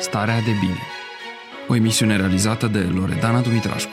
Starea de bine. O emisiune realizată de Loredana Dumitrașcu.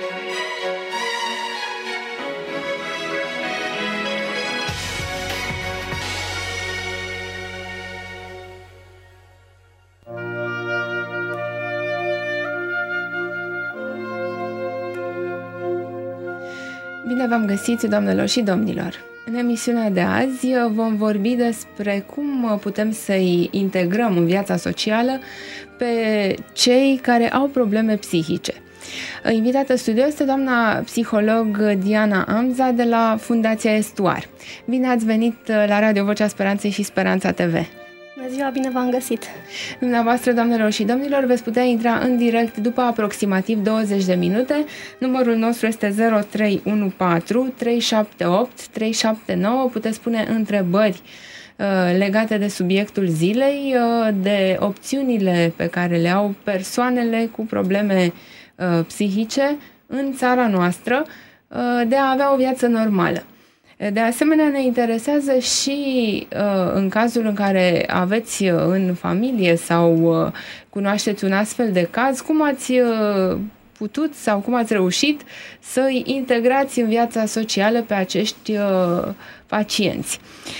Bine v-am găsit, doamnelor și domnilor! În emisiunea de azi vom vorbi despre cum putem să-i integrăm în viața socială pe cei care au probleme psihice. Invitată în studio este doamna psiholog Diana Amza de la Fundația Estuar. Bine ați venit la Radio Vocea Speranței și Speranța TV! Bună ziua, bine v-am găsit! Dumneavoastră, doamnelor și domnilor, veți putea intra în direct după aproximativ 20 de minute. Numărul nostru este 0314 378 379. Puteți pune întrebări legate de subiectul zilei, de opțiunile pe care le au persoanele cu probleme psihice în țara noastră de a avea o viață normală. De asemenea, ne interesează și în cazul în care aveți în familie sau cunoașteți un astfel de caz, cum ați putut sau cum ați reușit să îi integrați în viața socială pe acești pacienți.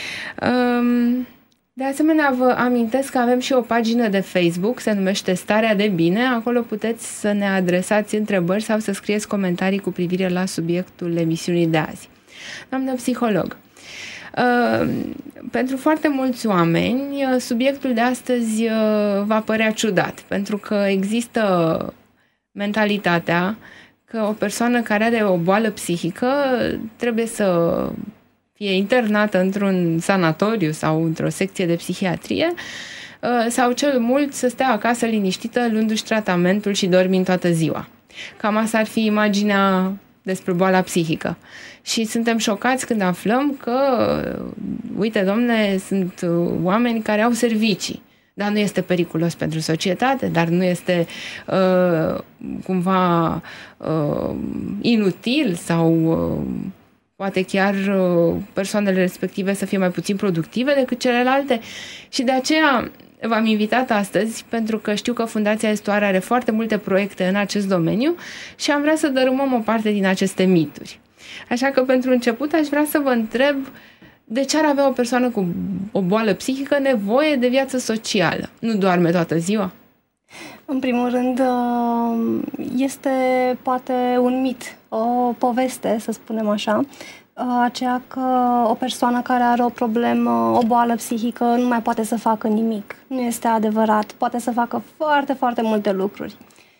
De asemenea, vă amintesc că avem și o pagină de Facebook, se numește Starea de Bine. Acolo puteți să ne adresați întrebări sau să scrieți comentarii cu privire la subiectul emisiunii de azi. Doamnă psiholog, pentru foarte mulți oameni, subiectul de astăzi va părea ciudat, pentru că există mentalitatea că o persoană care are o boală psihică trebuie să fie internată într-un sanatoriu sau într-o secție de psihiatrie sau cel mult să stea acasă liniștită luându-și tratamentul și dormind toată ziua. Cam asta ar fi imaginea despre boala psihică. Și suntem șocați când aflăm că, uite, domne, sunt oameni care au servicii, dar nu este periculos pentru societate, dar nu este cumva inutil sau poate chiar persoanele respective să fie mai puțin productive decât celelalte. Și de aceea v-am invitat astăzi, pentru că știu că Fundația Estuar are foarte multe proiecte în acest domeniu și am vrea să dărâmăm o parte din aceste mituri. Așa că, pentru început, aș vrea să vă întreb de ce ar avea o persoană cu o boală psihică nevoie de viață socială? Nu doarme toată ziua? În primul rând, este poate un mit, o poveste, să spunem așa, aceea că o persoană care are o problemă, o boală psihică, nu mai poate să facă nimic. Nu este adevărat. Poate să facă foarte, foarte multe lucruri.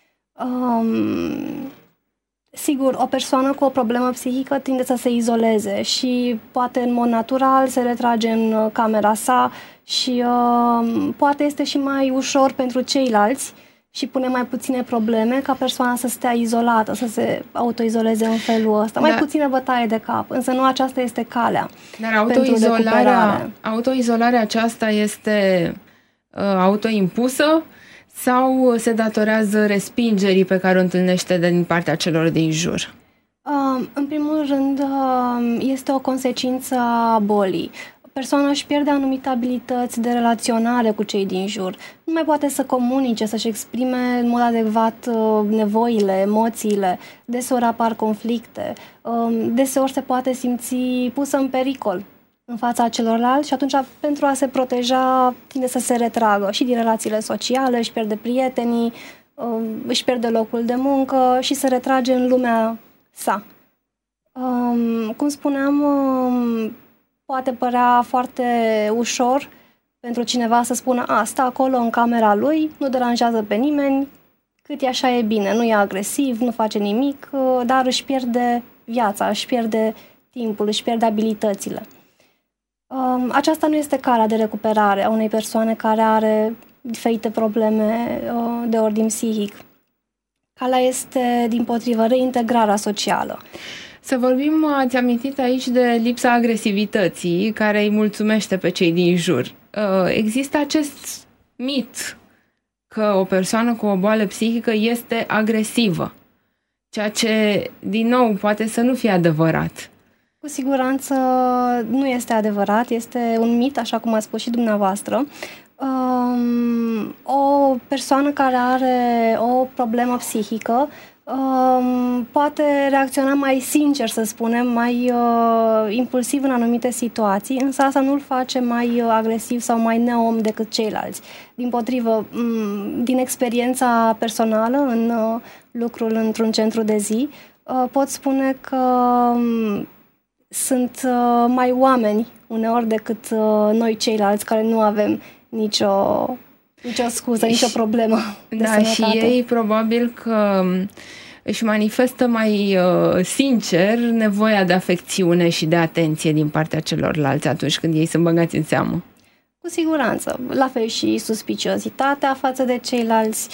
Sigur, o persoană cu o problemă psihică tinde să se izoleze și poate în mod natural se retrage în camera sa și poate este și mai ușor pentru ceilalți și pune mai puține probleme ca persoana să stea izolată, să se autoizoleze în felul ăsta. Mai puțină bătaie de cap, însă nu aceasta este calea. Dar autoizolarea aceasta este autoimpusă sau se datorează respingerii pe care o întâlnește din partea celor din jur? În primul rând, este o consecință a bolii. Persoana își pierde anumite abilități de relaționare cu cei din jur. Nu mai poate să comunice, să-și exprime în mod adecvat nevoile, emoțiile. Deseori apar conflicte. Deseori se poate simți pusă în pericol în fața celorlalți și atunci, pentru a se proteja, tinde să se retragă și din relațiile sociale, își pierde prietenii, își pierde locul de muncă și se retrage în lumea sa. Cum spuneam, poate părea foarte ușor pentru cineva să spună stă acolo în camera lui, nu deranjează pe nimeni, cât e așa e bine, nu e agresiv, nu face nimic, dar își pierde viața, își pierde timpul, își pierde abilitățile. Aceasta nu este calea de recuperare a unei persoane care are diferite probleme de ordin psihic. Calea este, dimpotrivă, reintegrarea socială. Să vorbim, ați amintit aici de lipsa agresivității care îi mulțumește pe cei din jur. Există acest mit că o persoană cu o boală psihică este agresivă, ceea ce, din nou, poate să nu fie adevărat. Cu siguranță nu este adevărat, este un mit, așa cum ați spus și dumneavoastră. O persoană care are o problemă psihică poate reacționa mai sincer, să spunem, mai impulsiv în anumite situații, însă asta nu îl face mai agresiv sau mai neom decât ceilalți. Dimpotrivă, din experiența personală în lucrul într-un centru de zi, pot spune că sunt mai oameni uneori decât noi ceilalți care nu avem nicio scuză, nicio problemă de sănătate. Și ei probabil că își manifestă mai sincer nevoia de afecțiune și de atenție din partea celorlalți atunci când ei sunt băgați în seamă. Cu siguranță. La fel și suspiciozitatea față de ceilalți,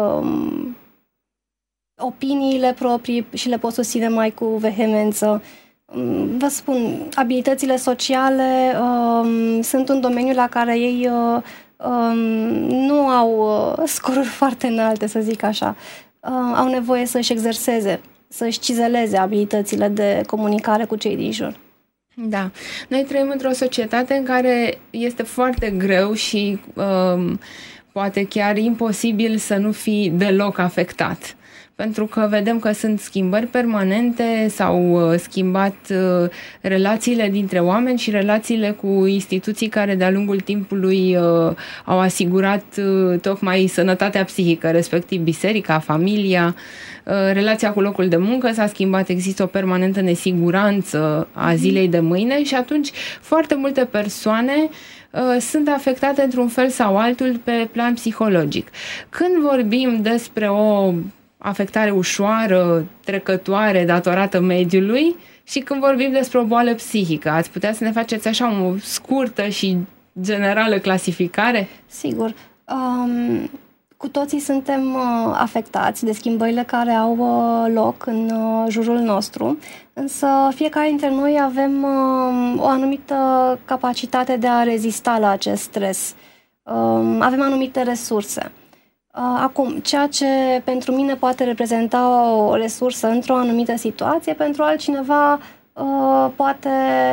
opiniile proprii și le pot susține mai cu vehemență. Vă spun, abilitățile sociale sunt un domeniu la care ei nu au scoruri foarte înalte, să zic așa. Au nevoie să-și exerseze, să-și cizeleze abilitățile de comunicare cu cei din jur. Da. Noi trăim într-o societate în care este foarte greu și poate chiar imposibil să nu fii deloc afectat. Pentru că vedem că sunt schimbări permanente, s-au schimbat relațiile dintre oameni și relațiile cu instituții care de-a lungul timpului au asigurat tocmai sănătatea psihică, respectiv biserica, familia, relația cu locul de muncă s-a schimbat, există o permanentă nesiguranță a zilei de mâine și atunci foarte multe persoane sunt afectate într-un fel sau altul pe plan psihologic. Când vorbim despre o afectare ușoară, trecătoare, datorată mediului și când vorbim despre o boală psihică, ați putea să ne faceți așa o scurtă și generală clasificare? Sigur. Cu toții suntem afectați de schimbările care au loc în jurul nostru, însă fiecare dintre noi avem o anumită capacitate de a rezista la acest stres. Avem anumite resurse. Acum, ceea ce pentru mine poate reprezenta o resursă într-o anumită situație, pentru altcineva poate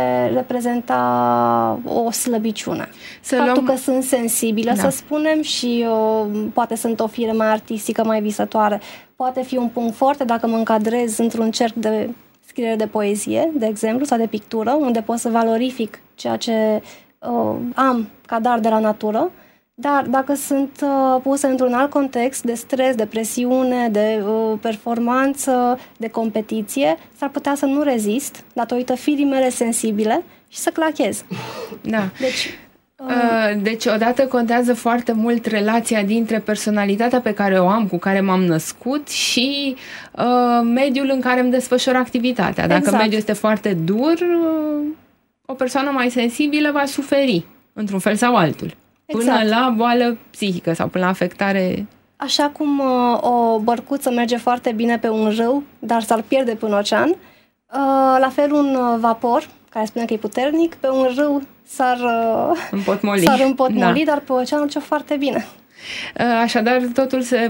reprezenta o slăbiciune. Faptul că sunt sensibilă, să spunem, și poate sunt o fire mai artistică, mai visătoare. Poate fi un punct foarte dacă mă încadrez într-un cerc de scriere de poezie, de exemplu, sau de pictură, unde pot să valorific ceea ce am ca dar de la natură. Dar dacă sunt puse într-un alt context de stres, de presiune, de performanță, de competiție, s-ar putea să nu rezist datorită firii mele sensibile și să clachez. Da. Deci odată contează foarte mult relația dintre personalitatea pe care o am, cu care m-am născut și mediul în care îmi desfășor activitatea. Dacă mediul este foarte dur, o persoană mai sensibilă va suferi într-un fel sau altul. Până la boală psihică sau până la afectare. Așa cum o bărcuță merge foarte bine pe un râu, dar s-ar pierde pe un ocean, la fel un vapor, care spune că e puternic, pe un râu s-ar împotmoli, dar pe ocean merge foarte bine. Așadar, totul se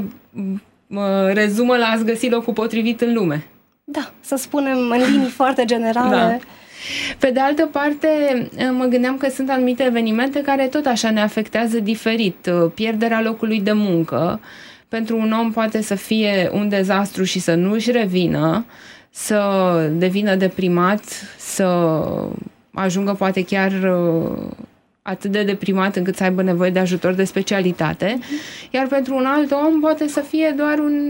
rezumă la a-ți găsi locul potrivit în lume. Da, să spunem în linii foarte generale. Da. Pe de altă parte, mă gândeam că sunt anumite evenimente care tot așa ne afectează diferit. Pierderea locului de muncă pentru un om poate să fie un dezastru și să nu își revină, să devină deprimat, să ajungă poate chiar atât de deprimat încât să aibă nevoie de ajutor de specialitate. Iar pentru un alt om poate să fie doar un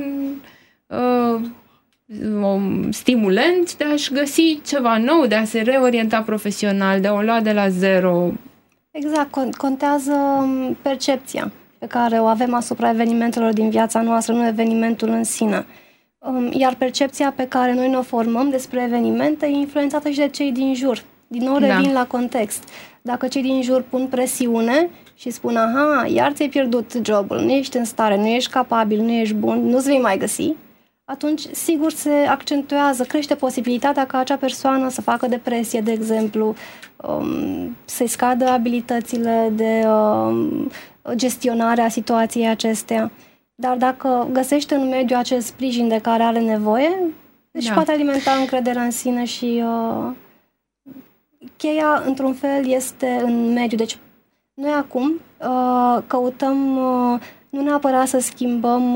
stimulent de a-și găsi ceva nou, de a se reorienta profesional, de a o lua de la zero. Exact, contează percepția pe care o avem asupra evenimentelor din viața noastră, nu evenimentul în sine. Iar percepția pe care noi ne-o formăm despre evenimente e influențată și de cei din jur. Din nou revin la context. Dacă cei din jur pun presiune și spun, aha, iar ți-ai pierdut jobul, nu ești în stare, nu ești capabil, nu ești bun, nu-ți vei mai găsi, atunci, sigur, se accentuează, crește posibilitatea ca acea persoană să facă depresie, de exemplu, să-i scadă abilitățile de gestionare a situației acesteia. Dar dacă găsește în mediu acel sprijin de care are nevoie, își poate alimenta încrederea în sine și cheia, într-un fel, este în mediu. Deci, Noi acum căutăm nu neapărat să schimbăm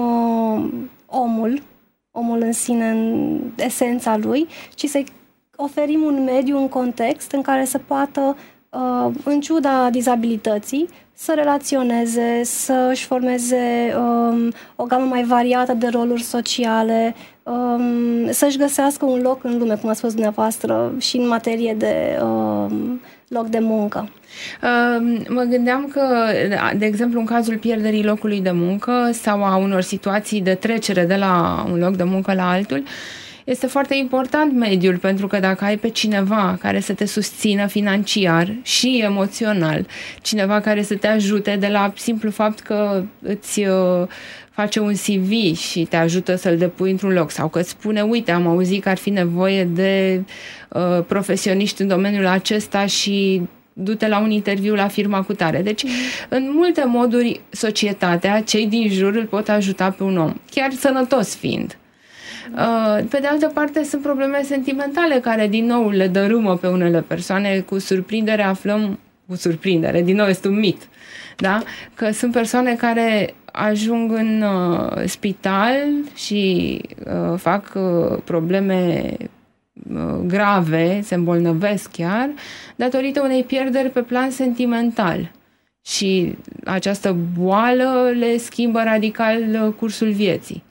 omul în sine, în esența lui, ci să oferim un mediu, un context în care să poată, în ciuda dizabilității, să relaționeze, să își formeze o gamă mai variată de roluri sociale, să-și găsească un loc în lume, cum a spus dumneavoastră, și în materie de loc de muncă. Mă gândeam că, de exemplu, în cazul pierderii locului de muncă sau a unor situații de trecere de la un loc de muncă la altul, este foarte important mediul, pentru că dacă ai pe cineva care să te susțină financiar și emoțional, cineva care să te ajute de la simplu fapt că îți face un CV și te ajută să-l depui într-un loc sau că îți spune, uite, am auzit că ar fi nevoie de profesioniști în domeniul acesta și du-te la un interviu la firma cu tare. Deci, în multe moduri, societatea, cei din jur îl pot ajuta pe un om, chiar sănătos fiind. Pe de altă parte, sunt probleme sentimentale care, din nou, le dărâmă pe unele persoane. Cu surprindere aflăm, din nou este un mit, da? Că sunt persoane care ajung în spital și fac probleme grave, se îmbolnăvesc chiar, datorită unei pierderi pe plan sentimental. Și această boală le schimbă radical cursul vieții.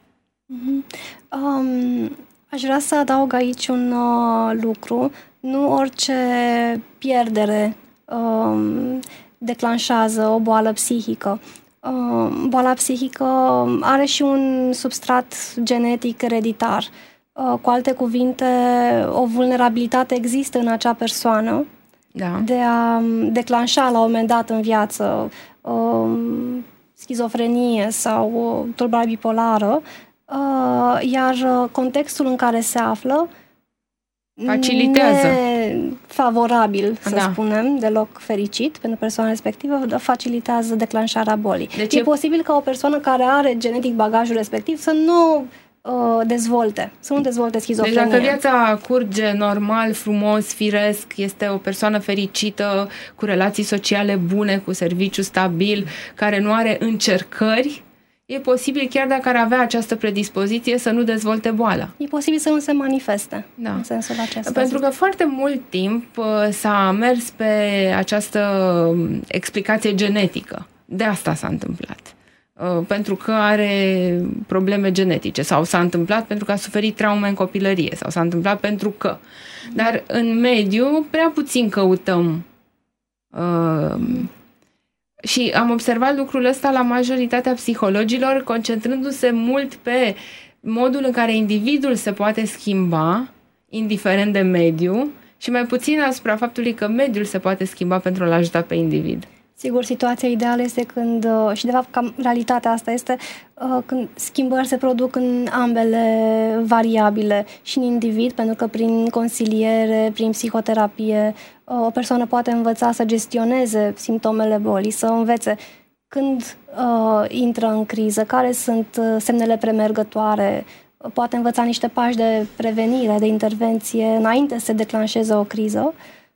Aș vrea să adaug aici un lucru. Nu orice pierdere declanșează o boală psihică. Boala psihică are și un substrat genetic ereditar. Cu alte cuvinte, o vulnerabilitate există în acea persoană de a declanșa la un moment dat în viață schizofrenie sau tulburare bipolară, iar contextul în care se află facilitează. Favorabil, să spunem, deloc fericit pentru persoana respectivă, facilitează declanșarea bolii. Deci e posibil ca o persoană care are genetic bagajul respectiv să nu dezvolte schizofrenia. Deci dacă viața curge normal, frumos, firesc, este o persoană fericită, cu relații sociale bune, cu serviciu stabil, care nu are încercări, e posibil, chiar dacă ar avea această predispoziție, să nu dezvolte boala. E posibil să nu se manifeste în sensul acesta. Pentru că foarte mult timp s-a mers pe această explicație genetică. De asta s-a întâmplat. Pentru că are probleme genetice sau s-a întâmplat pentru că a suferit traume în copilărie sau s-a întâmplat pentru că. Dar în mediu prea puțin căutăm și am observat lucrul ăsta la majoritatea psihologilor, concentrându-se mult pe modul în care individul se poate schimba, indiferent de mediu, și mai puțin asupra faptului că mediul se poate schimba pentru a-l ajuta pe individ. Sigur, situația ideală este când, și de fapt cam realitatea asta este, când schimbări se produc în ambele variabile și în individ, pentru că prin consiliere, prin psihoterapie, o persoană poate învăța să gestioneze simptomele bolii, să învețe când intră în criză, care sunt semnele premergătoare, poate învăța niște pași de prevenire, de intervenție înainte să se declanșeze o criză.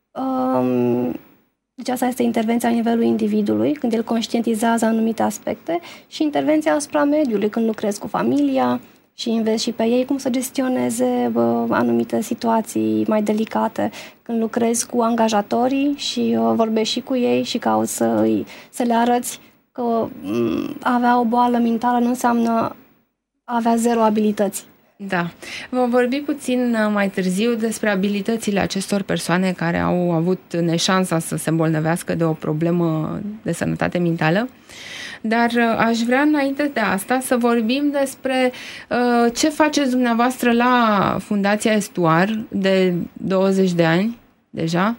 Deci asta este intervenția la nivelul individului, când el conștientizează anumite aspecte, și intervenția asupra mediului, când lucrezi cu familia și înveți și pe ei cum să gestioneze anumite situații mai delicate, când lucrezi cu angajatorii și vorbești și cu ei și cauți să le arăți că avea o boală mentală nu înseamnă avea zero abilități. Da. Vom vorbi puțin mai târziu despre abilitățile acestor persoane care au avut neșansa să se îmbolnăvească de o problemă de sănătate mentală. Dar aș vrea înainte de asta să vorbim despre ce faceți dumneavoastră la Fundația Estuar de 20 de ani deja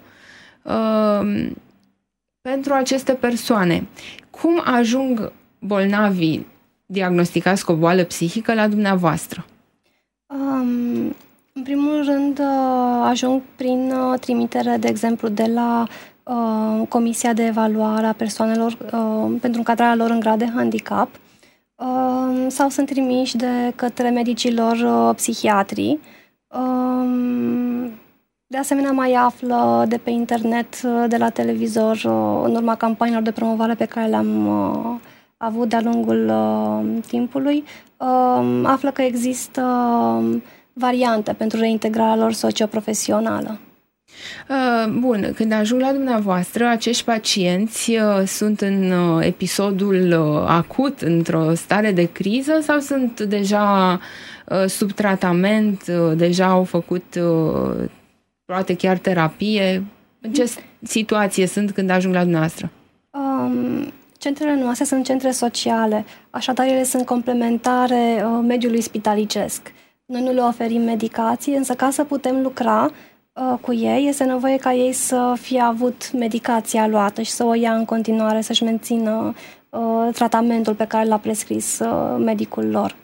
pentru aceste persoane. Cum ajung bolnavii diagnosticați cu o boală psihică la dumneavoastră? În primul rând, ajung prin trimitere, de exemplu, de la Comisia de Evaluare a Persoanelor pentru încadrarea lor în grad de handicap, sau sunt trimiși de către medicilor psihiatrii. De asemenea, mai află de pe internet, de la televizor, în urma campaniilor de promovare pe care le-am avut de-a lungul timpului, află că există variante pentru reintegrarea lor socioprofesională. Bun, când ajung la dumneavoastră, acești pacienți sunt în episodul acut, într-o stare de criză sau sunt deja sub tratament, deja au făcut poate chiar terapie? În ce situație sunt când ajung la dumneavoastră? Centrele noastre sunt centre sociale, așadar ele sunt complementare mediului spitalicesc. Noi nu le oferim medicații, însă ca să putem lucra cu ei, este nevoie ca ei să fie avut medicația luată și să o ia în continuare, să-și mențină tratamentul pe care l-a prescris medicul lor.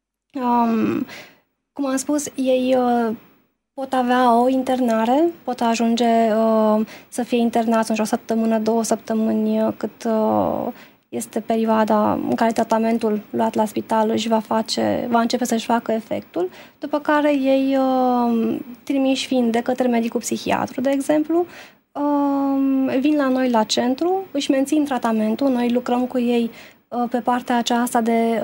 Cum am spus, ei pot avea o internare, pot ajunge să fie internați într-o săptămână, 2 săptămâni, cât este perioada în care tratamentul luat la spital va începe să-și facă efectul, după care ei, trimiși fiind de către medicul psihiatru, de exemplu, vin la noi la centru, își mențin tratamentul, noi lucrăm cu ei pe partea aceasta de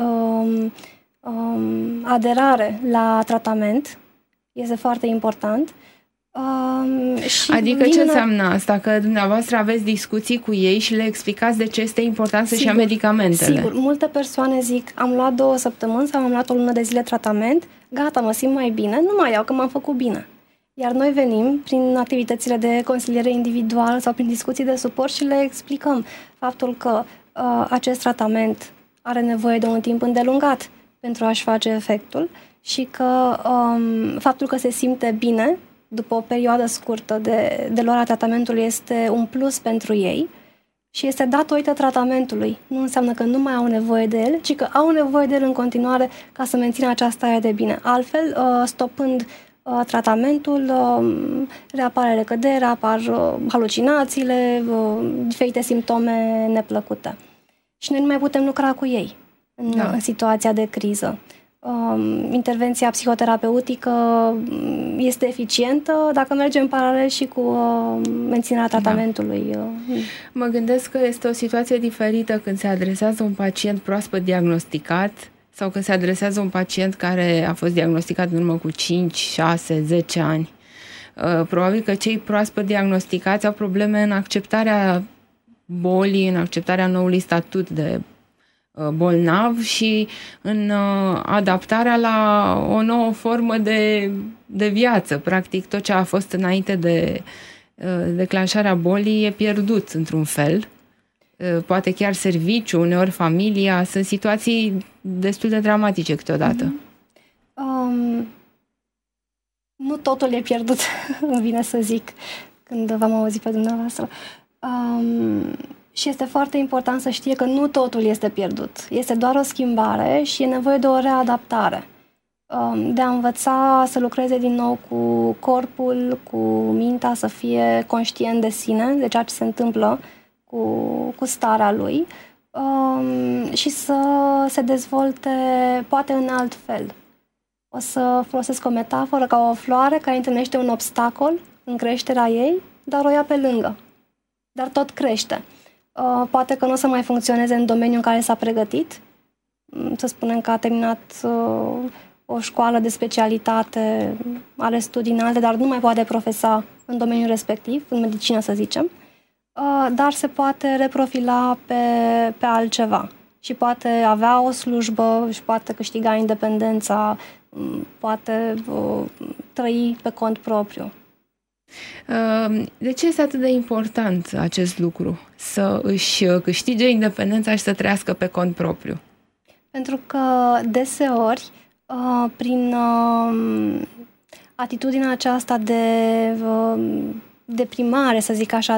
aderare la tratament, este foarte important. Adică ce înseamnă asta? Că dumneavoastră aveți discuții cu ei și le explicați de ce este important să-și ia medicamentele? Sigur, multe persoane zic, am luat 2 săptămâni sau am luat o lună de zile tratament, gata, mă simt mai bine, nu mai iau că m-am făcut bine. Iar noi venim prin activitățile de consiliere individuală sau prin discuții de suport și le explicăm faptul că acest tratament are nevoie de un timp îndelungat pentru a-și face efectul și că faptul că se simte bine după o perioadă scurtă de luarea tratamentului este un plus pentru ei și este datorită tratamentului. Nu înseamnă că nu mai au nevoie de el, ci că au nevoie de el în continuare ca să mențină această stare de bine. Altfel, stopând tratamentul, reapare recăderea, apar halucinațiile, diferite simptome neplăcute. Și noi nu mai putem lucra cu ei în situația de criză. Intervenția psihoterapeutică este eficientă dacă mergem în paralel și cu menținerea tratamentului. Mă gândesc că este o situație diferită când se adresează un pacient proaspăt diagnosticat sau când se adresează un pacient care a fost diagnosticat în urmă cu 5, 6, 10 ani. Probabil că cei proaspăt diagnosticați au probleme în acceptarea bolii, în acceptarea noului statut de bolnav și în adaptarea la o nouă formă de viață. Practic, tot ce a fost înainte de declanșarea bolii e pierdut într-un fel. Poate chiar serviciu, uneori familia. Sunt situații destul de dramatice câteodată. Nu totul e pierdut, îmi vine să zic, când v-am auzit pe dumneavoastră. Și este foarte important să știe că nu totul este pierdut. Este doar o schimbare și e nevoie de o readaptare. De a învăța să lucreze din nou cu corpul, cu mintea, să fie conștient de sine, de ceea ce se întâmplă cu starea lui și să se dezvolte poate în alt fel. O să folosesc o metaforă ca o floare care întâlnește un obstacol în creșterea ei, dar o ia pe lângă. Dar tot crește. Poate că nu o să mai funcționeze în domeniul în care s-a pregătit. Să spunem că a terminat o școală de specialitate, are studii înalte, dar nu mai poate profesa în domeniul respectiv, în medicină să zicem, dar se poate reprofila pe altceva și poate avea o slujbă și poate câștiga independența, poate trăi pe cont propriu. De ce este atât de important acest lucru? Să își câștige independența și să trăiască pe cont propriu? Pentru că deseori, prin atitudinea aceasta de deprimare, să zic așa,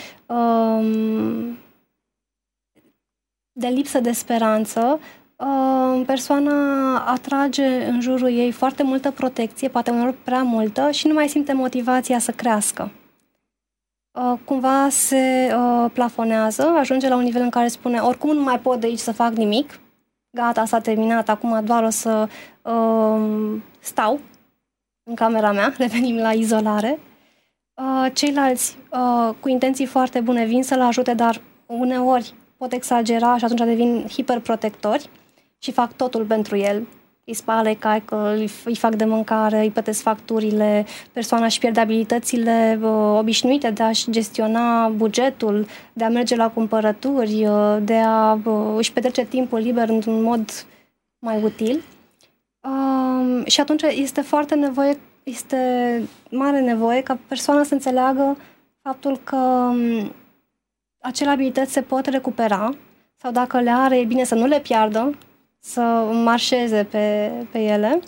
de lipsă de speranță, persoana atrage în jurul ei foarte multă protecție, poate uneori prea multă, și nu mai simte motivația să crească. Cumva se plafonează, ajunge la un nivel în care spune oricum nu mai pot de aici să fac nimic, gata, s-a terminat, acum doar o să stau în camera mea, revenim la izolare. Ceilalți, cu intenții foarte bune, vin să-l ajute, dar uneori pot exagera și atunci devin hiperprotectori și fac totul pentru el. Îi spală, îi caică, îi fac de mâncare, îi plătesc facturile, persoana își pierde abilitățile obișnuite de a-și gestiona bugetul, de a merge la cumpărături, de a își petrece timpul liber într-un mod mai util. Și atunci este mare nevoie ca persoana să înțeleagă faptul că acele abilități se pot recupera sau dacă le are, e bine să nu le piardă, să marșeze pe ele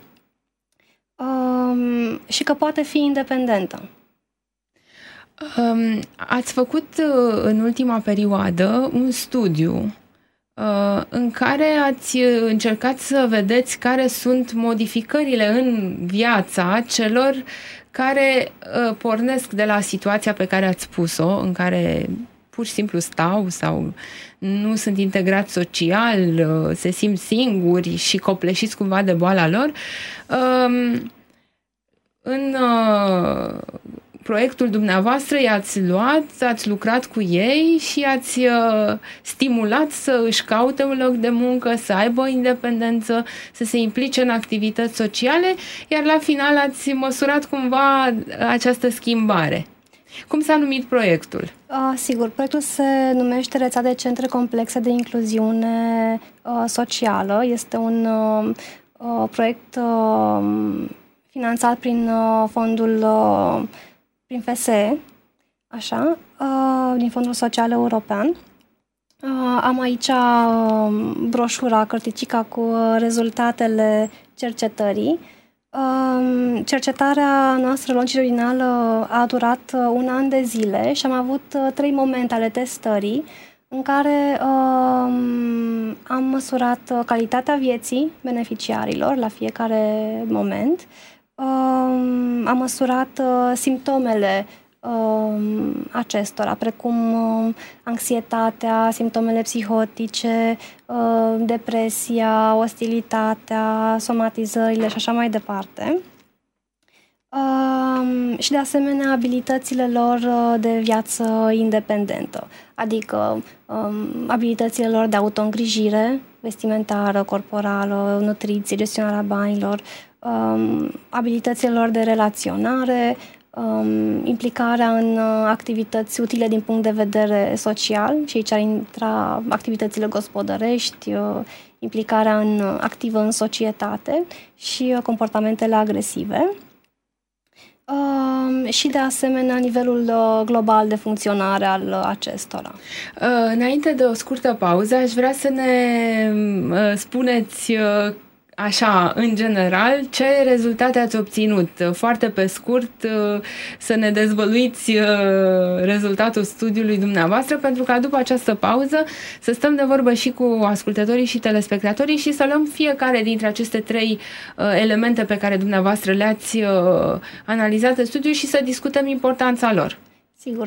și că poate fi independentă. Ați făcut în ultima perioadă un studiu în care ați încercat să vedeți care sunt modificările în viața celor care pornesc de la situația pe care ați spus-o, în care pur și simplu stau sau nu sunt integrați social, se simt singuri și copleșiți cumva de boala lor. În proiectul dumneavoastră i-ați luat, ați lucrat cu ei și ați stimulat să își caute un loc de muncă, să aibă independență, să se implice în activități sociale, iar la final ați măsurat cumva această schimbare. Cum s-a numit proiectul? Sigur, proiectul se numește Rețea de Centre Complexe de Incluziune Socială. Este un proiect finanțat prin fondul prin FSE, așa, din Fondul Social European. Am aici broșura, cărticica cu rezultatele cercetării. Cercetarea noastră longitudinală a durat un an de zile și am avut 3 momente ale testării în care am măsurat calitatea vieții beneficiarilor la fiecare moment, am măsurat simptomele acestora, precum anxietatea, simptomele psihotice, depresia, ostilitatea, somatizările și așa mai departe. Și de asemenea abilitățile lor de viață independentă, adică abilitățile lor de autoîngrijire, vestimentară, corporală, nutriție, gestionarea banilor, abilitățile lor de relaționare, implicarea în activități utile din punct de vedere social și aici ar intra activitățile gospodărești, implicarea activă în societate și comportamentele agresive. Și de asemenea nivelul global de funcționare al acestora. Înainte de o scurtă pauză, aș vrea să ne spuneți așa, în general, ce rezultate ați obținut? Foarte pe scurt, să ne dezvăluiți rezultatul studiului dumneavoastră, pentru ca după această pauză să stăm de vorbă și cu ascultătorii și telespectatorii și să luăm fiecare dintre aceste 3 elemente pe care dumneavoastră le-ați analizat în studiu și să discutăm importanța lor. Sigur.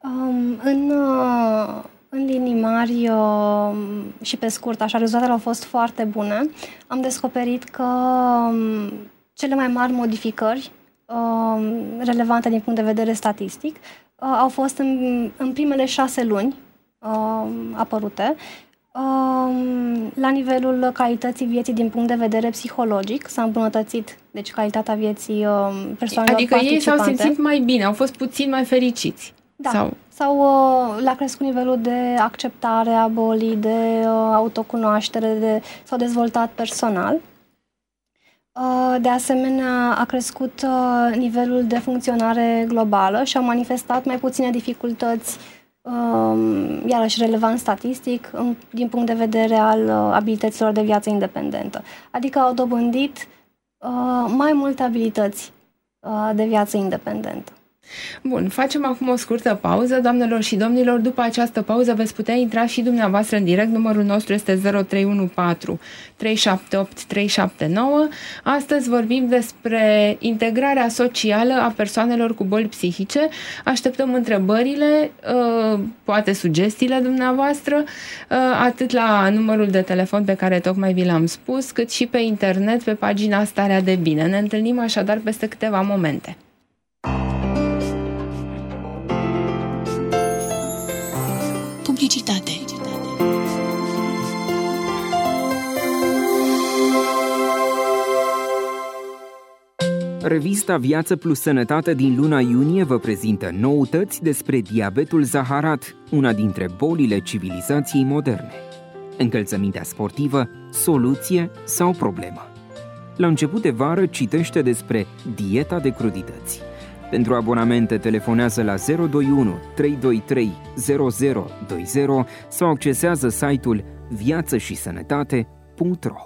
În linii mari și pe scurt, așa, rezultatele au fost foarte bune. Am descoperit că cele mai mari modificări relevante din punct de vedere statistic au fost în primele 6 luni apărute. La nivelul calității vieții din punct de vedere psihologic s-a îmbunătățit, deci calitatea vieții persoanelor adică participante. Ei s-au simțit mai bine, au fost puțin mai fericiți. Da. Sau le-a crescut nivelul de acceptare a bolii, de autocunoaștere, s-au dezvoltat personal. De asemenea, a crescut nivelul de funcționare globală și au manifestat mai puține dificultăți, iarăși relevant statistic, din punct de vedere al abilităților de viață independentă. Adică au dobândit mai multe abilități de viață independentă. Bun, facem acum o scurtă pauză, doamnelor și domnilor. După această pauză veți putea intra și dumneavoastră în direct. Numărul nostru este 0314 378 379. Astăzi vorbim despre integrarea socială a persoanelor cu boli psihice. Așteptăm întrebările, poate sugestiile dumneavoastră, atât la numărul de telefon pe care tocmai vi l-am spus, cât și pe internet, pe pagina Starea de Bine. Ne întâlnim așadar peste câteva momente. Publicitate. Revista Viață plus Sănătate din luna iunie vă prezintă noutăți despre diabetul zaharat, una dintre bolile civilizației moderne. Încălțămintea sportivă, soluție sau problemă? La început de vară citește despre dieta de crudități. Pentru abonamente telefonează la 021 323 0020 sau accesează site-ul viațășisănătate.ro.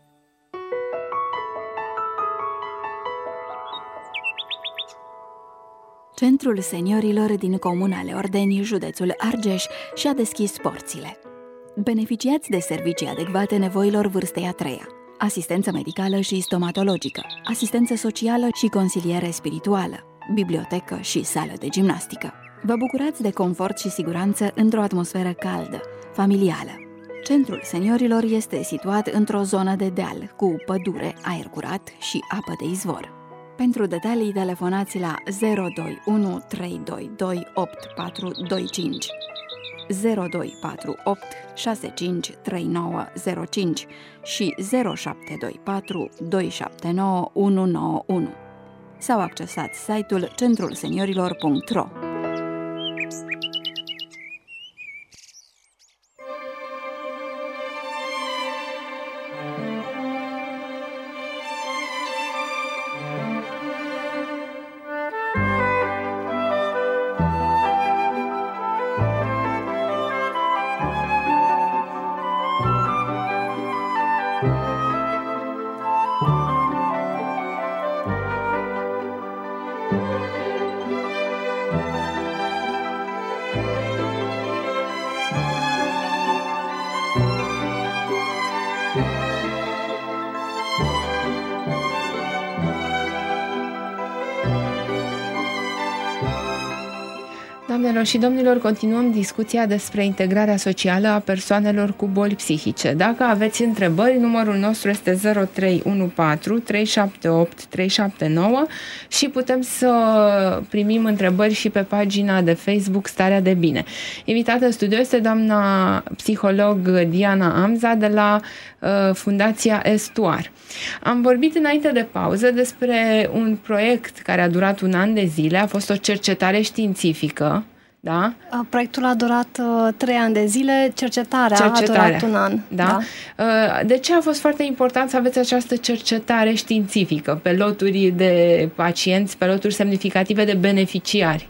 Centrul seniorilor din Comuna Leordeni, județul Argeș, și-a deschis porțile. Beneficiați de servicii adecvate nevoilor vârstei a treia, asistență medicală și stomatologică, asistență socială și consiliere spirituală, bibliotecă și sală de gimnastică. Vă bucurați de confort și siguranță într-o atmosferă caldă, familială. Centrul seniorilor este situat într-o zonă de deal, cu pădure, aer curat și apă de izvor. Pentru detalii telefonați la 021 322 8425, 0248 65 3905 și 0724 279 191 sau accesați site-ul centrulseniorilor.ro. Doamnelor și domnilor, continuăm discuția despre integrarea socială a persoanelor cu boli psihice. Dacă aveți întrebări, numărul nostru este 0314 378 379 și putem să primim întrebări și pe pagina de Facebook Starea de Bine. Invitată în studio este doamna psiholog Diana Amza de la Fundația Estuar. Am vorbit înainte de pauză despre un proiect care a durat un an de zile, a fost o cercetare științifică, da? Proiectul a durat 3 ani de zile, cercetarea a durat un an. Da? De ce a fost foarte important să aveți această cercetare științifică pe loturi de pacienți, pe loturi semnificative de beneficiari?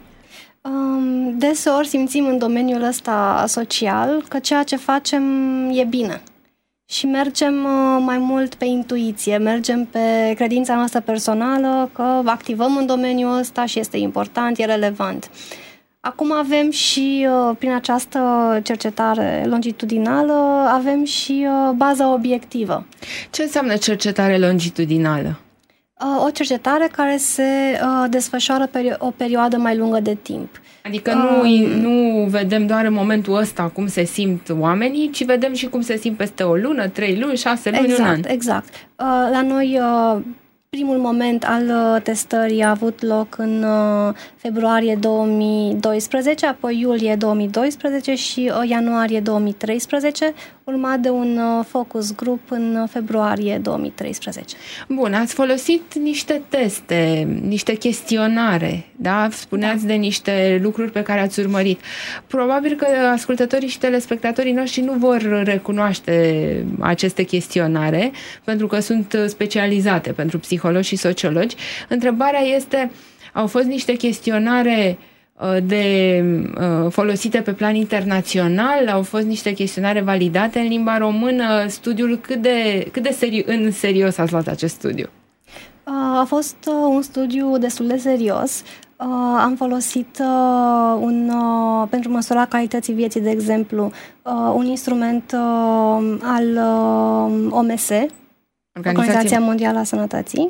Deseori simțim în domeniul ăsta social că ceea ce facem e bine. Și mergem mai mult pe intuiție, mergem pe credința noastră personală că activăm în domeniul ăsta și este important, e relevant. Acum avem și, prin această cercetare longitudinală, avem și baza obiectivă. Ce înseamnă cercetare longitudinală? O cercetare care se desfășoară o perioadă mai lungă de timp. Adică nu vedem doar în momentul ăsta cum se simt oamenii, ci vedem și cum se simt peste o lună, 3 luni, 6 luni, un an. Exact. La noi primul moment al testării a avut loc în februarie 2012, apoi iulie 2012 și ianuarie 2013, urmat de un focus group în februarie 2013. Bun, ați folosit niște teste, niște chestionare, da? Spuneați de niște lucruri pe care ați urmărit. Probabil că ascultătorii și telespectatorii noștri nu vor recunoaște aceste chestionare, pentru că sunt specializate pentru psihologi și sociologi. Întrebarea este, au fost niște chestionare folosite pe plan internațional, au fost niște chestionare validate în limba română, studiul cât de în serios ați luat acest studiu? A fost un studiu destul de serios. Am folosit pentru măsura calității vieții, de exemplu, un instrument al OMS, Organizația Mondială a Sănătății.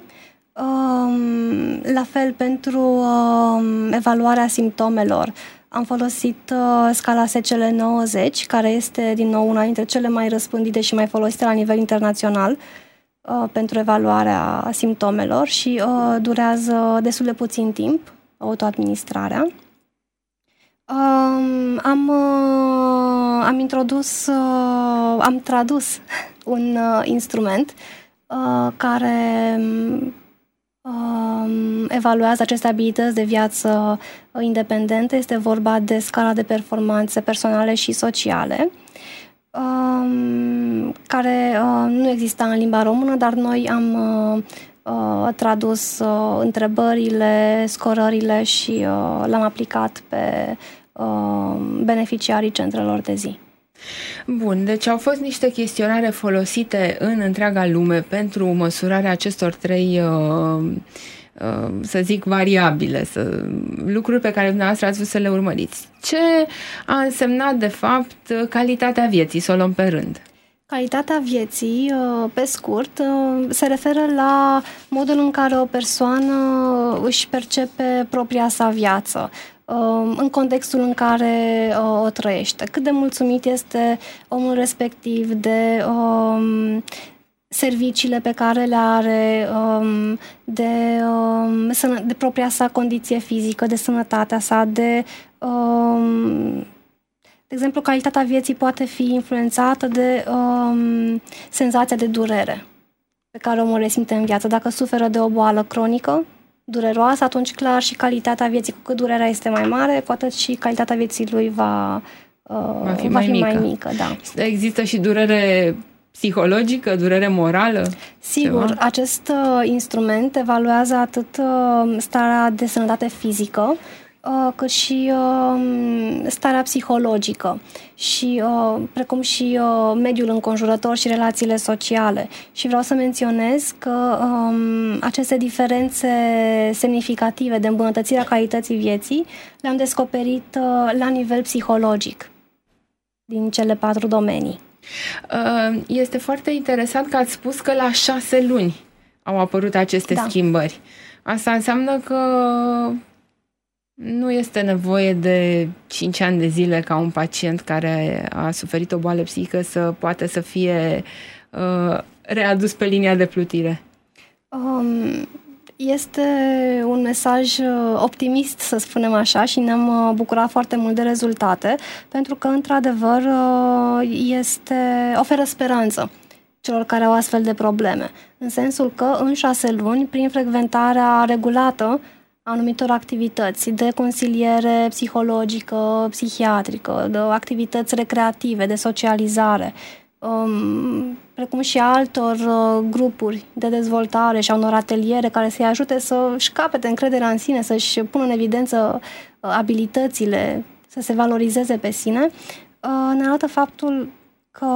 La fel, pentru evaluarea simptomelor am folosit scala SCL-90, care este, din nou, una dintre cele mai răspândite și mai folosite la nivel internațional pentru evaluarea simptomelor și durează destul de puțin timp, autoadministrarea. Am am tradus un instrument care evaluează aceste abilități de viață independentă. Este vorba de scala de performanțe personale și sociale, care nu exista în limba română, dar noi am tradus întrebările, scorările și l-am aplicat pe beneficiarii centrelor de zi. Bun, deci au fost niște chestionare folosite în întreaga lume pentru măsurarea acestor trei, să zic, variabile, lucruri pe care dumneavoastră ați vrut să le urmăriți. Ce a însemnat, de fapt, calitatea vieții, să o luăm pe rând? Calitatea vieții, pe scurt, se referă la modul în care o persoană își percepe propria sa viață, în contextul în care o trăiește. Cât de mulțumit este omul respectiv de serviciile pe care le are, de propria sa condiție fizică, de sănătatea sa, de exemplu, calitatea vieții poate fi influențată de senzația de durere pe care omul o simte în viață. Dacă suferă de o boală cronică, dureroasă, atunci clar și calitatea vieții, cu cât durerea este mai mare, cu atât și calitatea vieții lui va fi mai mică. Da. Există și durere psihologică, durere morală? Sigur, ceva? Acest instrument evaluează atât starea de sănătate fizică, cât și starea psihologică și precum și mediul înconjurător și relațiile sociale. Și vreau să menționez că aceste diferențe semnificative de îmbunătățire a calității vieții le-am descoperit la nivel psihologic din cele 4 domenii. Este foarte interesant că ați spus că la 6 luni au apărut aceste schimbări. Asta înseamnă că nu este nevoie de 5 ani de zile ca un pacient care a suferit o boală psihică să poată să fie readus pe linia de plutire. Este un mesaj optimist, să spunem așa, și ne-am bucurat foarte mult de rezultate, pentru că, într-adevăr, oferă speranță celor care au astfel de probleme. În sensul că, în 6 luni, prin frecventarea regulată anumitor activități de consiliere psihologică, psihiatrică, de activități recreative, de socializare, precum și altor grupuri de dezvoltare și a unor ateliere care să-i ajute să-și capete încrederea în sine, să-și pună în evidență abilitățile, să se valorizeze pe sine, ne arată faptul că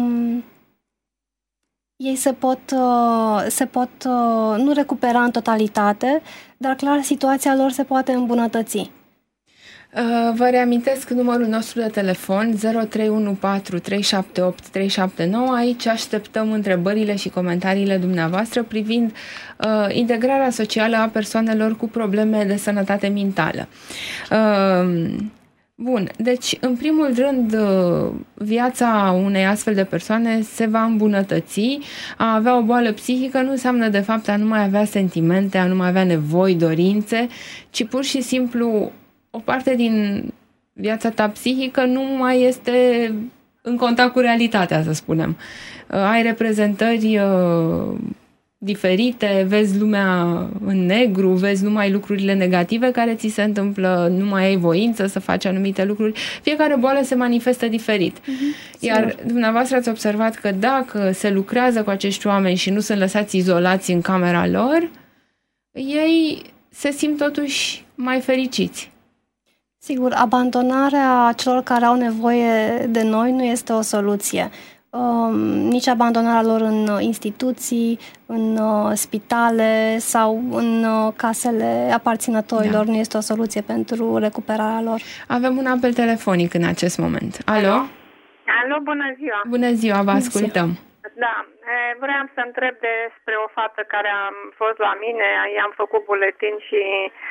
ei se pot nu recupera în totalitate, dar clar situația lor se poate îmbunătăți. Vă reamintesc numărul nostru de telefon 0314 378 379. Aici așteptăm întrebările și comentariile dumneavoastră privind integrarea socială a persoanelor cu probleme de sănătate mentală. Bun, deci în primul rând viața unei astfel de persoane se va îmbunătăți. A avea o boală psihică nu înseamnă de fapt a nu mai avea sentimente, a nu mai avea nevoi, dorințe, ci pur și simplu o parte din viața ta psihică nu mai este în contact cu realitatea, să spunem. Ai reprezentări diferite, vezi lumea în negru, vezi numai lucrurile negative care ți se întâmplă, nu mai ai voință să faci anumite lucruri. Fiecare boală se manifestă diferit. Iar dumneavoastră ați observat că dacă se lucrează cu acești oameni și nu sunt lăsați izolați în camera lor, ei se simt totuși mai fericiți. Sigur, abandonarea celor care au nevoie de noi nu este o soluție. Nici abandonarea lor în instituții, în spitale sau în casele aparținătorilor nu este o soluție pentru recuperarea lor. Avem un apel telefonic în acest moment. Alo? Alo, bună ziua! Bună ziua, vă ascultăm! Da, vreau să întreb despre o fată care a fost la mine, i-am făcut buletin și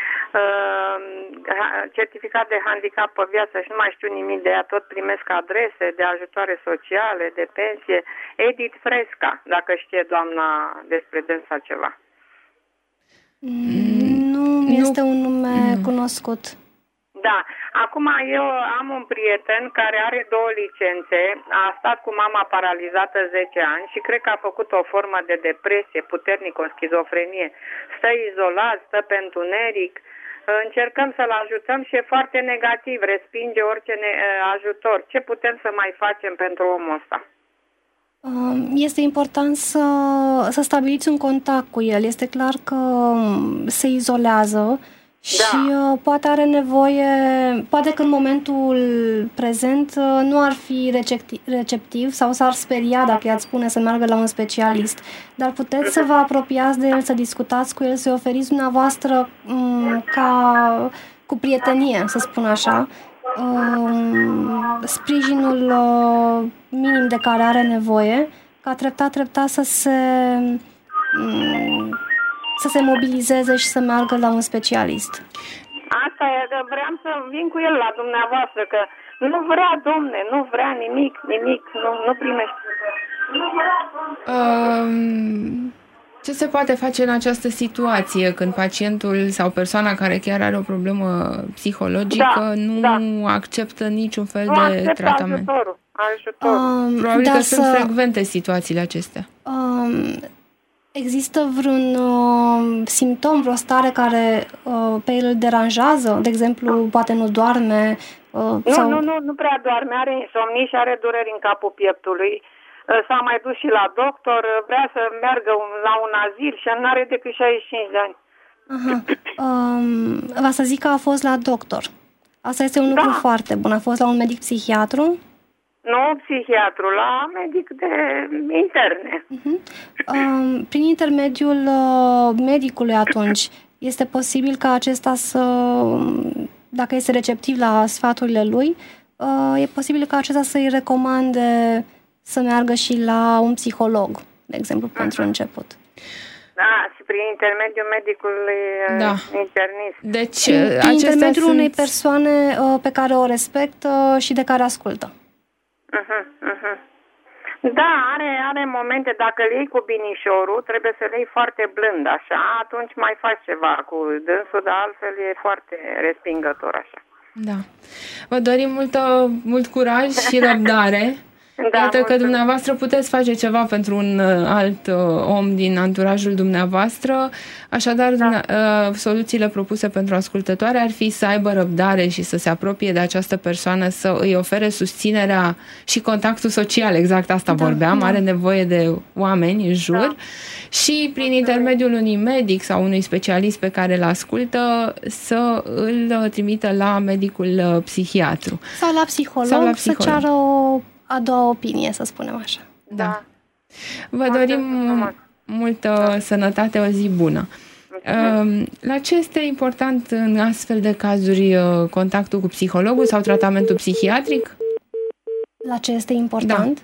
certificat de handicap pe viață și nu mai știu nimic de ea, tot primesc adrese de ajutoare sociale, de pensie. Edith Fresca, dacă știe doamna despre dânsa ceva. Nu este un nume cunoscut. Da. Acum eu am un prieten care are 2 licențe, a stat cu mama paralizată 10 ani și cred că a făcut o formă de depresie puternică, o schizofrenie. Stă izolat, stă pe întuneric. Încercăm să-l ajutăm și e foarte negativ, respinge orice ajutor. Ce putem să mai facem pentru omul ăsta? Este important să stabiliți un contact cu el. Este clar că se izolează și poate are nevoie, poate că în momentul prezent nu ar fi receptiv sau s-ar speria dacă i-ați spune să meargă la un specialist, dar puteți să vă apropiați de el, să discutați cu el, să-i oferiți dumneavoastră cu prietenie, să spun așa, sprijinul minim de care are nevoie, ca treptat să se mobilizeze și să meargă la un specialist. Asta e, că vreau să vin cu el la dumneavoastră, că nu vrea, domne, nu vrea nimic, nu primește. Ce se poate face în această situație când pacientul sau persoana care chiar are o problemă psihologică nu acceptă niciun fel de tratament? Ajutorul. Probabil că sunt frecvente situațiile acestea. Există vreun simptom, vreo stare care pe el îl deranjează? De exemplu, poate nu doarme? Nu prea doarme, are insomnii și are dureri în capul pieptului. S-a mai dus și la doctor, vrea să meargă la un azil și nu are decât 65 de ani. Va să zic că a fost la doctor. Asta este un lucru foarte bun. A fost la un medic psihiatru? Nu psihiatru, la medic de interne. Prin intermediul medicului atunci, este posibil ca acesta dacă este receptiv la sfaturile lui, e posibil ca acesta să-i recomande să meargă și la un psiholog, de exemplu, pentru început. Da, și prin intermediul medicului internist. Deci, prin intermediul unei persoane pe care o respectă și de care ascultă. Da, are momente, dacă le iei cu binișorul, trebuie să le iei foarte blând, așa, atunci mai faci ceva cu dânsul, dar altfel e foarte respingător, așa. Da. Vă dorim mult curaj și răbdare. Iată că dumneavoastră puteți face ceva pentru un alt om din anturajul dumneavoastră. Așadar, soluțiile propuse pentru ascultătoare ar fi să aibă răbdare și să se apropie de această persoană, să îi ofere susținerea și contactul social, exact asta vorbeam, are nevoie de oameni în jur și prin intermediul unui medic sau unui specialist pe care îl ascultă să îl trimită la medicul psihiatru. Sau la psiholog, să ceară a doua opinie, să spunem așa. Da. Vă dorim multă sănătate, o zi bună. La ce este important în astfel de cazuri contactul cu psihologul sau tratamentul psihiatric? La ce este important?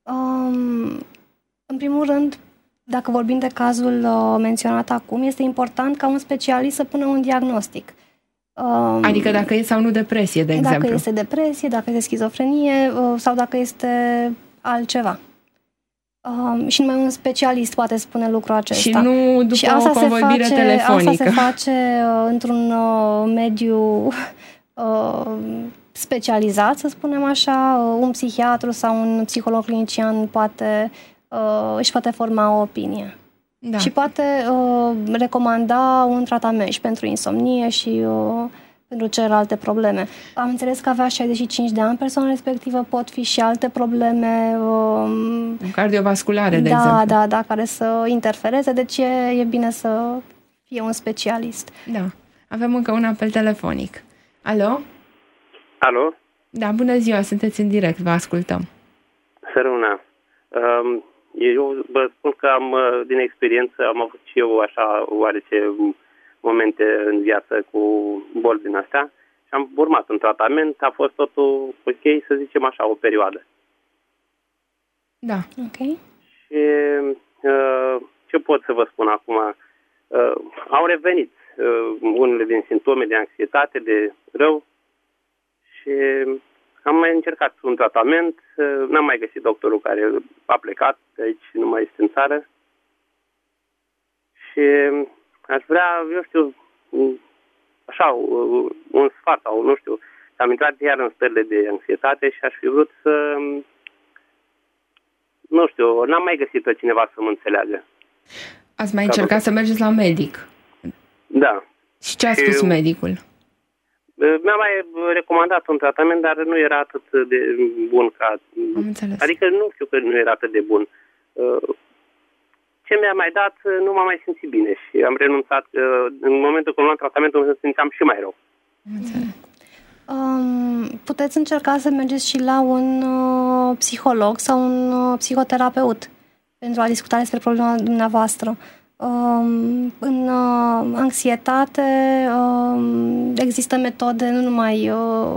În primul rând, dacă vorbim de cazul menționat acum, este important ca un specialist să pună un diagnostic. Adică dacă e sau nu depresie, de exemplu. Dacă este depresie, dacă este schizofrenie sau dacă este altceva. Și numai un specialist poate spune lucrul acesta. Și nu după o convorbire telefonică. Asta se face într-un mediu specializat, să spunem așa. Un psihiatru sau un psiholog clinician își poate forma o opinie. Da. Și poate recomanda un tratament și pentru insomnie și pentru celelalte probleme. Am înțeles că avea 65 de ani persoana respectivă, pot fi și alte probleme cardiovasculare, de exemplu. Da, care să interfereze, deci e bine să fie un specialist. Da. Avem încă un apel telefonic. Alo? Alo? Da, bună ziua, sunteți în direct, vă ascultăm. Săruna. Eu vă spun că din experiență am avut și eu așa oarece momente în viață cu boli din astea și am urmat un tratament, a fost totul ok, să zicem așa, o perioadă. Da. Ok. Și ce pot să vă spun acum? Au revenit unele din simptome de anxietate, de rău și am mai încercat un tratament, n-am mai găsit doctorul care a plecat de aici, nu mai este în țară. Și aș vrea, eu știu, așa, un sfat sau nu știu, am intrat iar în stările de anxietate și aș fi vrut să, nu știu, n-am mai găsit pe cineva să mă înțeleagă. Ați mai încercat să mergeți la medic? Da. Și ce a spus medicul? Mi-a mai recomandat un tratament, dar nu era atât de bun ca... Am înțeles. Adică nu știu că nu era atât de bun. Ce mi-a mai dat, nu m-am mai simțit bine și am renunțat. În momentul când luam tratamentul, mă simțeam și mai rău. Am înțeles. Puteți încerca să mergeți și la un psiholog sau un psihoterapeut pentru a discuta despre problema dumneavoastră. În anxietate există metode nu numai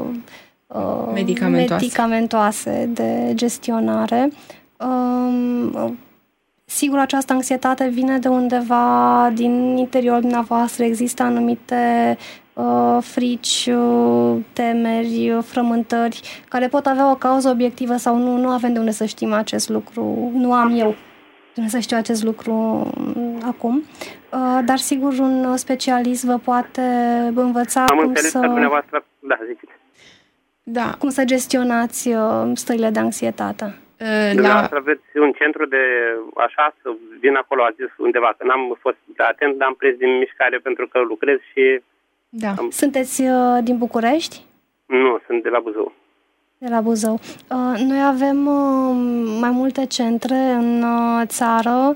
medicamentoase de gestionare. Sigur, această anxietate vine de undeva din interiorul dumneavoastră. Există anumite frici, temeri, frământări care pot avea o cauză obiectivă sau nu. Nu avem de unde să știm acest lucru. Nu am eu de unde să știu acest lucru acum. Dar sigur un specialist vă poate învăța cum cum să gestionați stările de anxietate. Dumneavoastră aveți un centru de așa, să vin acolo, ați zis undeva, că n-am fost atent, dar am prins din mișcare pentru că lucrez și... Da. Sunteți din București? Nu, sunt de la Buzău. De la Buzău. Noi avem mai multe centre în țară.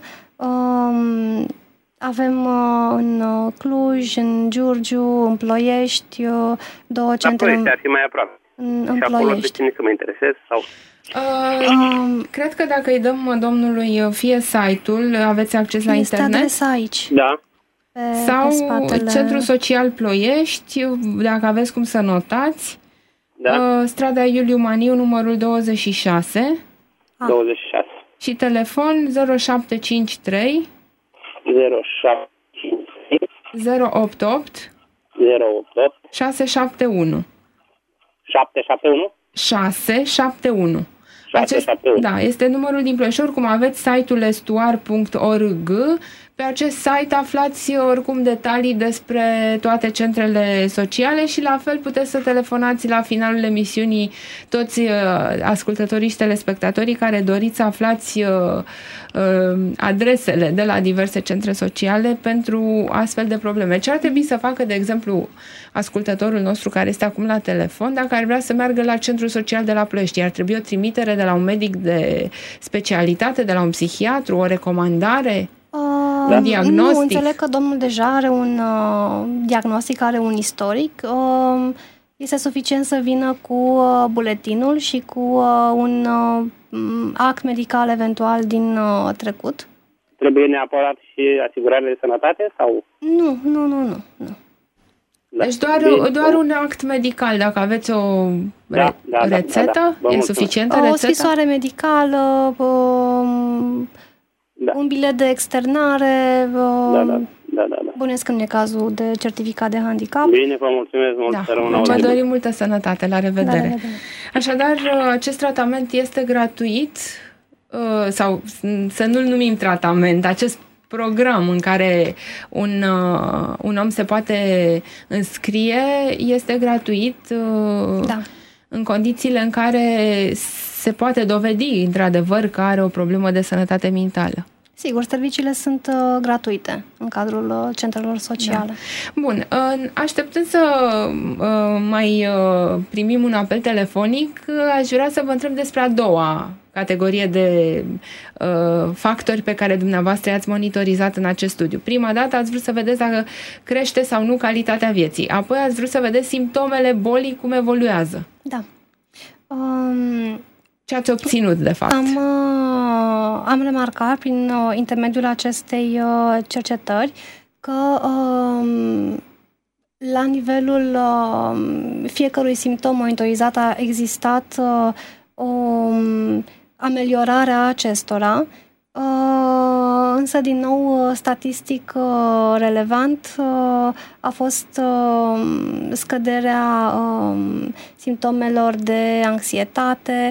Avem în Cluj, în Giurgiu, în Ploiești, două centre... Ploiești ar fi mai aproape. În și acolo de cine să mă interesez sau... Cred că dacă îi dăm domnului fie site-ul, aveți acces la internet? Este adresa aici. Da. Sau Centrul Social Ploiești, dacă aveți cum să notați. Da. Strada Iuliu Maniu, numărul 26. 26. Și telefon 0753 088 671. 771? 671. Da, este numărul din Ploiești. Oricum aveți site-ul estuar.org. Pe acest site aflați oricum detalii despre toate centrele sociale și la fel puteți să telefonați la finalul emisiunii toți ascultătorii și telespectatorii care doriți să aflați adresele de la diverse centre sociale pentru astfel de probleme. Ce ar trebui să facă, de exemplu, ascultătorul nostru care este acum la telefon, dacă ar vrea să meargă la Centrul Social de la Ploiești? Ar trebui o trimitere de la un medic de specialitate, de la un psihiatru, o recomandare? Un diagnostic? Nu, înțeleg că domnul deja are un diagnostic, are un istoric. Este suficient să vină cu buletinul și cu un act medical eventual din trecut. Trebuie neapărat și asigurarea de sănătate? Sau? Nu. Deci doar un act medical, dacă aveți o rețetă, e suficientă rețeta? O scrisoare medicală, un bilet de externare, bănuiesc că nu e cazul de certificat de handicap. Bine, vă mulțumesc mult. Vă dorim multă sănătate, la revedere. Așadar, acest tratament este gratuit, sau să nu-l numim tratament, acest program în care un om se poate înscrie este gratuit în condițiile în care se poate dovedi într-adevăr că are o problemă de sănătate mentală. Sigur, serviciile sunt gratuite în cadrul centrelor sociale. Da. Bun, așteptând să mai primim un apel telefonic, aș vrea să vă întreb despre a doua categorie de factori pe care dumneavoastră i-ați monitorizat în acest studiu. Prima dată ați vrut să vedeți dacă crește sau nu calitatea vieții. Apoi ați vrut să vedeți simptomele bolii cum evoluează. Da. Ce ați obținut, de fapt? Am remarcat prin intermediul acestei cercetări că la nivelul fiecărui simptom monitorizat a existat o ameliorare a acestora, însă, din nou, statistic relevant a fost scăderea simptomelor de anxietate,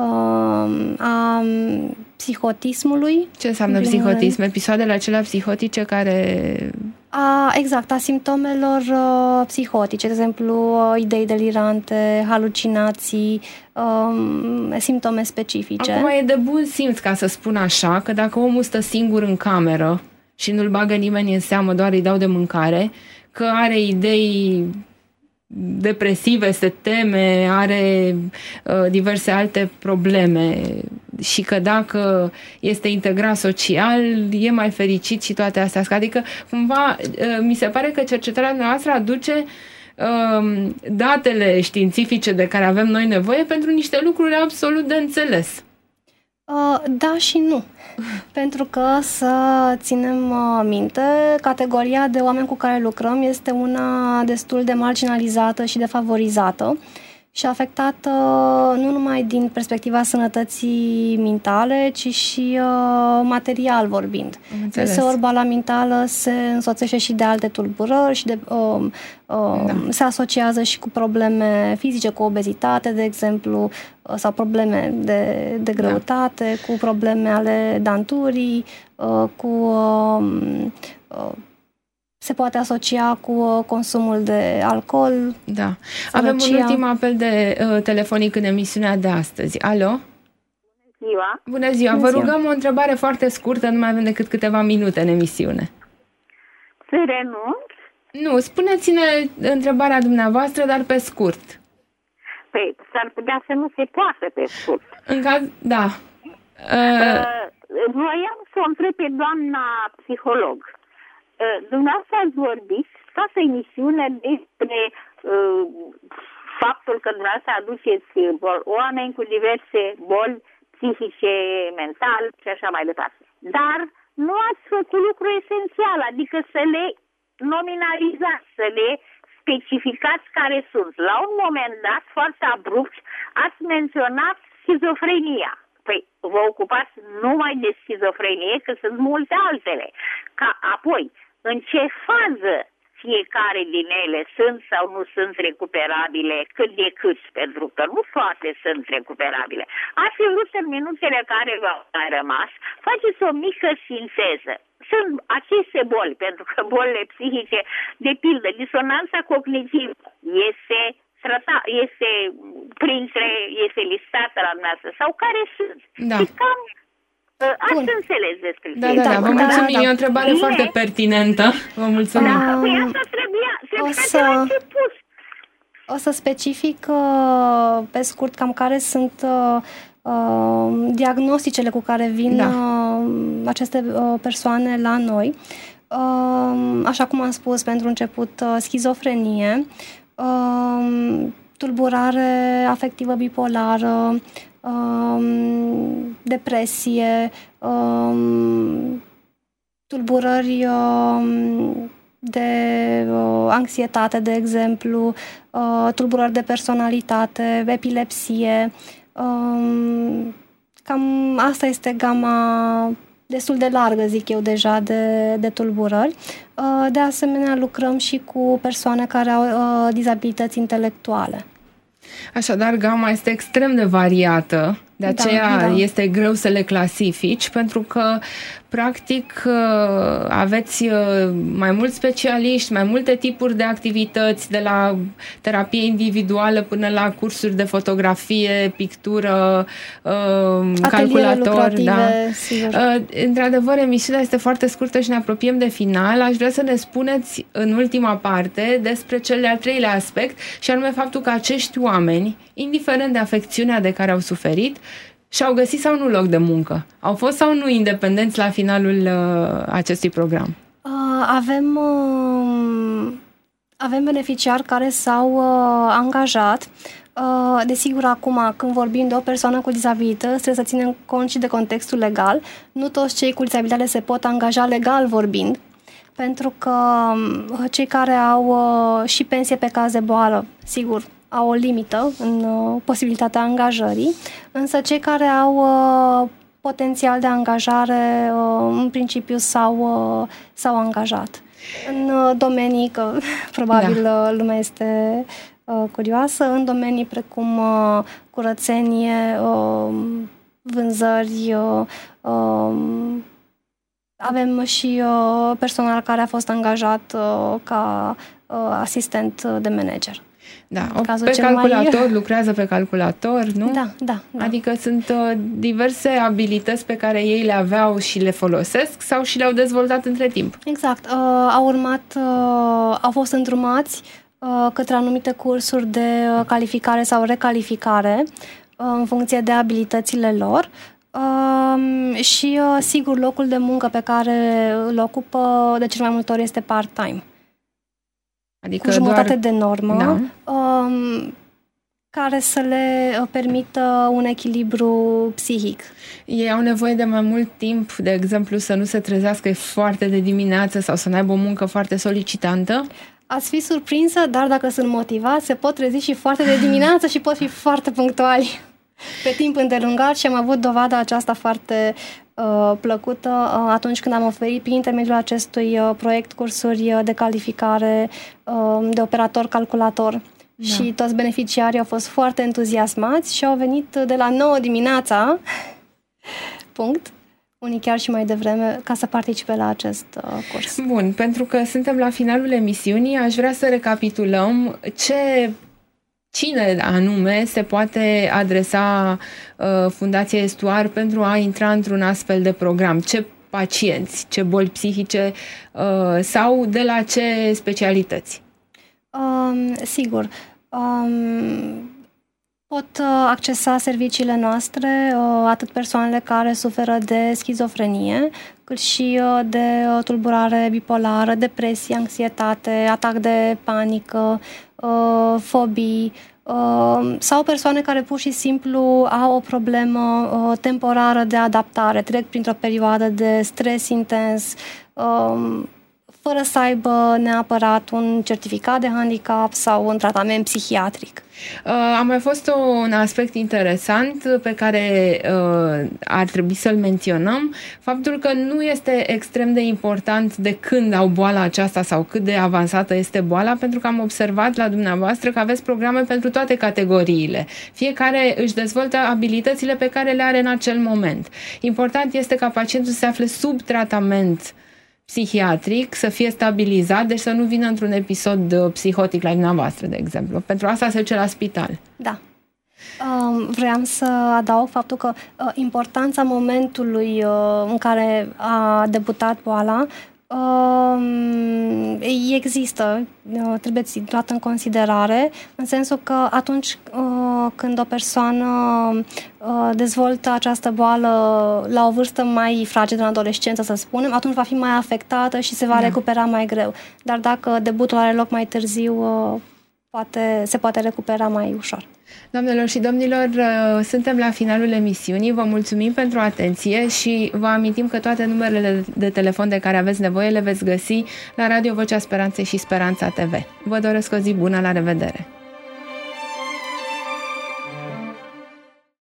a psihotismului. Ce înseamnă psihotism? Episoadele acelea psihotice care Exact, a simptomelor psihotice, de exemplu, idei delirante, halucinații, simptome specifice. Acum e de bun simț, ca să spun așa, că dacă omul stă singur în cameră și nu-l bagă nimeni în seamă, doar îi dau de mâncare, că are idei depresive, se teme, are diverse alte probleme și că dacă este integrat social, e mai fericit și toate astea. Adică, cumva, mi se pare că cercetarea noastră aduce datele științifice de care avem noi nevoie pentru niște lucruri absolut de înțeles. Da și nu. Pentru că, să ținem minte, categoria de oameni cu care lucrăm este una destul de marginalizată și defavorizată și afectată nu numai din perspectiva sănătății mentale, ci și material vorbind. Deseori boala mentală se însoțește și de alte tulburări și se asociază și cu probleme fizice, cu obezitate, de exemplu, sau probleme de greutate, cu probleme ale danturii, se poate asocia cu consumul de alcool. Da. Avem un ultim apel de telefonic în emisiunea de astăzi. Alo? Bună ziua! Bună ziua! Vă rugăm o întrebare foarte scurtă, nu mai avem decât câteva minute în emisiune. Să renunț? Nu, spuneți-ne întrebarea dumneavoastră, dar pe scurt. Păi, s-ar putea să nu se poată pe scurt. În caz, da. Voiam să o întreb pe doamna psiholog. Dumneavoastră ați vorbit toată emisiunea despre faptul că dumneavoastră aduceți oameni cu diverse boli psihice, mental și așa mai departe. Dar nu ați făcut lucru esențial, adică să le nominalizați, să le specificați care sunt. La un moment dat, foarte abrupt, ați menționat schizofrenia. Păi, vă ocupați numai de schizofrenie, că sunt multe altele. Ca apoi, în ce fază fiecare din ele sunt sau nu sunt recuperabile, cât de cât, pentru că nu toate sunt recuperabile. Aș fi vrut în minutele care v-au mai rămas, faceți o mică sinteză. Sunt aceste boli, pentru că bolile psihice, de pildă, disonanța cognitivă este listată la dumneavoastră, sau care sunt. Da. Și cam ați înțeles despre Da, vă mulțumim, e o întrebare foarte pertinentă. Vă mulțumim. Păi asta trebuia de la început. O să specific pe scurt cam care sunt diagnosticele cu care vin aceste persoane la noi. Așa cum am spus pentru început, schizofrenie, tulburare afectivă bipolară, depresie, tulburări de anxietate, de exemplu, tulburări de personalitate, epilepsie. Cam asta este gama destul de largă, zic eu, deja de tulburări. De asemenea, lucrăm și cu persoane care au dizabilități intelectuale. Așadar, gama este extrem de variată, de aceea este greu să le clasifici, pentru că, practic, aveți mai mulți specialiști, mai multe tipuri de activități, de la terapie individuală până la cursuri de fotografie, pictură, calculator. Într-adevăr, emisiunea este foarte scurtă și ne apropiem de final. Aș vrea să ne spuneți în ultima parte despre cel de-al treilea aspect, și anume faptul că acești oameni, indiferent de afecțiunea de care au suferit, și-au găsit sau nu loc de muncă? Au fost sau nu independenți la finalul acestui program? Avem beneficiari care s-au angajat. Desigur, acum, când vorbim de o persoană cu dizabilități, trebuie să ținem cont și de contextul legal. Nu toți cei cu dizabilitate se pot angaja legal vorbind, pentru că cei care au și pensie pe caz de boală, sigur, au o limită în posibilitatea angajării, însă cei care au potențial de angajare, în principiu s-au angajat. În domenii, că probabil lumea este curioasă, în domenii precum curățenie, vânzări, Avem și personal care a fost angajat ca asistent de manager. Da, pe calculator, lucrează pe calculator, nu? Da. Adică sunt diverse abilități pe care ei le aveau și le folosesc sau și le-au dezvoltat între timp. Exact. Au fost îndrumați către anumite cursuri de calificare sau recalificare în funcție de abilitățile lor. Și, sigur, locul de muncă pe care îl ocupă de cel mai multe ori este part-time. Adică cu jumătate de normă, care să le permită un echilibru psihic. Ei au nevoie de mai mult timp, de exemplu, să nu se trezească foarte de dimineață sau să n-aibă o muncă foarte solicitantă? Ați fi surprinsă, dar dacă sunt motivați, se pot trezi și foarte de dimineață și pot fi foarte punctuali pe timp îndelungat și am avut dovada aceasta foarte plăcută atunci când am oferit prin intermediul acestui proiect cursuri de calificare de operator calculator. Și toți beneficiarii au fost foarte entuziasmați și au venit de la 9 dimineața, unii chiar și mai devreme, ca să participe la acest curs. Bun, pentru că suntem la finalul emisiunii, aș vrea să recapitulăm cine anume se poate adresa Fundației Estuar pentru a intra într-un astfel de program? Ce pacienți, ce boli psihice sau de la ce specialități? Sigur. Pot accesa serviciile noastre atât persoanele care suferă de schizofrenie, cât și de tulburare bipolară, depresie, anxietate, atac de panică, fobii, sau persoane care pur și simplu au o problemă temporară de adaptare, trec printr-o perioadă de stres intens, fără să aibă neapărat un certificat de handicap sau un tratament psihiatric. A mai fost un aspect interesant pe care ar trebui să-l menționăm, faptul că nu este extrem de important de când au boala aceasta sau cât de avansată este boala, pentru că am observat la dumneavoastră că aveți programe pentru toate categoriile. Fiecare își dezvoltă abilitățile pe care le are în acel moment. Important este ca pacientul să se afle sub tratament psihiatric, să fie stabilizat, deci să nu vină într-un episod psihotic la dumneavoastră, de exemplu. Pentru asta se duce la spital. Da. Vreau să adaug faptul că importanța momentului în care a debutat boala există, trebuie luată în considerare, în sensul că atunci când o persoană dezvoltă această boală la o vârstă mai fragedă, în adolescență, să spunem, atunci va fi mai afectată și se va recupera mai greu. Dar dacă debutul are loc mai târziu, se poate recupera mai ușor. Doamnelor și domnilor, suntem la finalul emisiunii. Vă mulțumim pentru atenție și vă amintim că toate numerele de telefon de care aveți nevoie le veți găsi la Radio Vocea Speranței și Speranța TV. Vă doresc o zi bună, la revedere!